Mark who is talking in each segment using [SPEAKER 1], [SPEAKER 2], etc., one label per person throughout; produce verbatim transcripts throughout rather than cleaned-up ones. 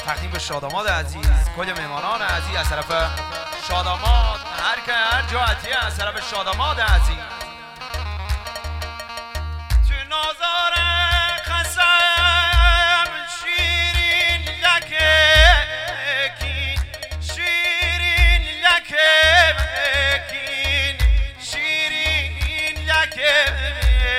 [SPEAKER 1] تقدیم به شاداماد عزیز، کل مهمانان عزیز از طرف شاداماد، هر که هر جهتی از طرف شاداماد عزیز. تو نازار قسم شیرین لکین، شیرین لکین، شیرین لکین.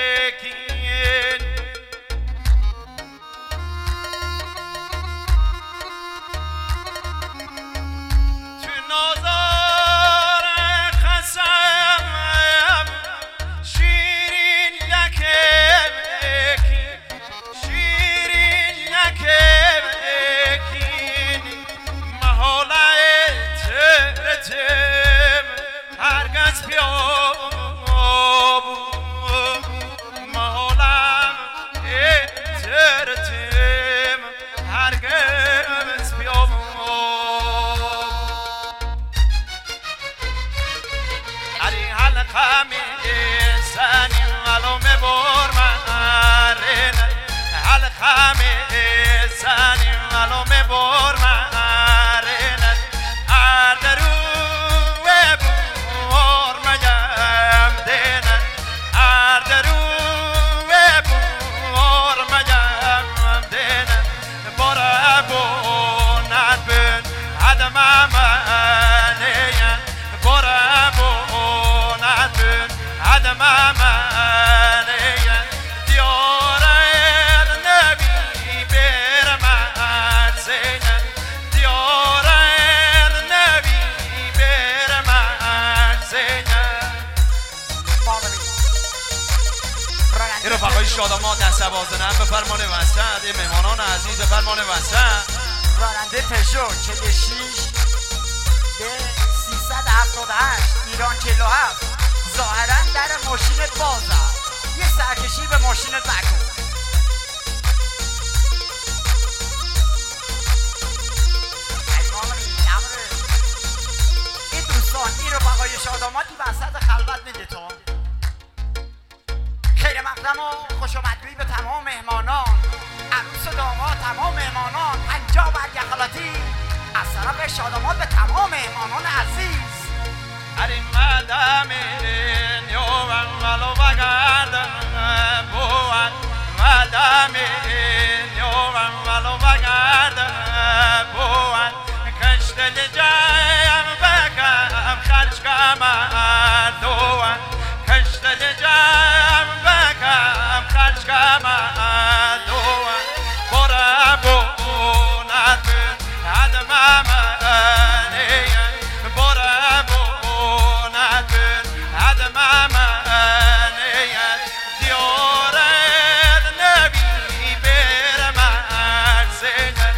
[SPEAKER 1] رفقای شاداماد دست بازنم به فرمان وسط، این مهمانان عزیز به فرمان وسط.
[SPEAKER 2] راننده پژو چهل و شش به سیصد و هفتاد و هشت ایران چهل و هفت، ظاهرا در ماشین بازه، یه سرکشی به ماشین بکن. این دوستان این رفقای شادامادی وسط خلوت میده تو خیر مقدم و خوش آمدگویی به تمام مهمانان، عروس و داماد، تمام مهمانان، پنجاه برگ خلاطی از طرف شاداماد به تمام مهمانان عزیز.
[SPEAKER 1] هری مدامین یوان ولو بگردن بوان، مدامین یوان ولو بگردن بوان، کشت لجایم بگم خرج کمر دوان، کشت لجایم بگم خرج کمر دوان، برا بونت هدم منیم، برا بونت هدم منیم، دیارت نبی بر من زنم،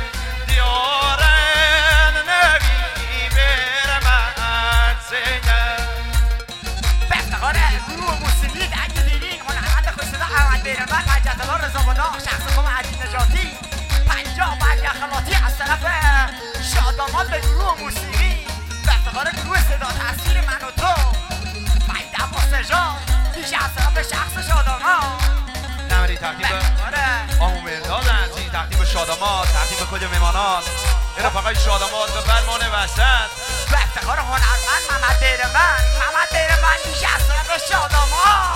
[SPEAKER 1] دیارت نبی بر من زنم.
[SPEAKER 2] به افتخار گروه موسیقی درک دیرین هنرمند خوش‌صدا احمد بیرمن، حجت‌الله رضابالله، شخص قوم عدی نجاتی، پنجاه برگ خلاطی از طرف شاداماد به گروه موسیقی، به افتخار گروه صدا تصویر من و تو، وحید عباس نژاد، دیگه از طرف شخص شاداماد.
[SPEAKER 1] نمری تقدیم به آمو مرداد عزیز، تقدیم به شاداماد، تقدیم به کل مهمانان، این رفقای شاداماد به فرمان وسط.
[SPEAKER 2] به افتخار هنرمند محمد بیرمن، محمد بیرمن دیگه از طرف شاداماد،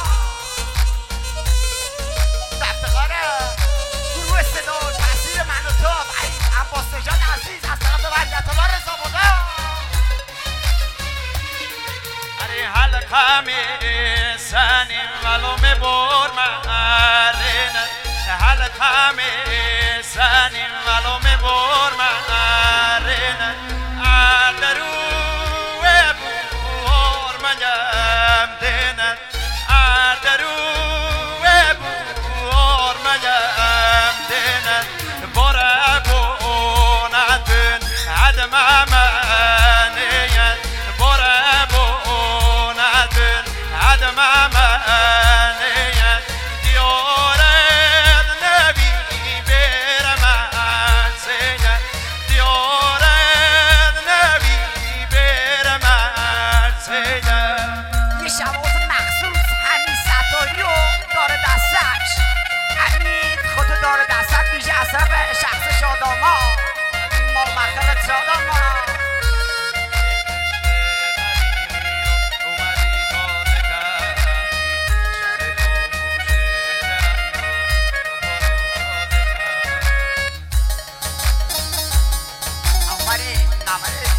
[SPEAKER 2] به افتخار گروه صدا و تصویر من و تو، وحید عباس نژاد عزیز از طرف حجت‌الله رضابالله.
[SPEAKER 1] اری حلقه می سنیم ولو می بر مرین، حلقه می سنیم ولو می بر مرین، اردرو بور مجم دینن، اردرو بور مجم دینن، برا بونتن عدم منیم، برا بونتن عدم منیم، دیارت نبی بر من زنم، دیارت نبی بر من زنم.
[SPEAKER 2] یه شواز مخصوص همین ستاری رو داره دستش، همین خودو داره دستش، بیشه از طرف شخص شاداماد، عمل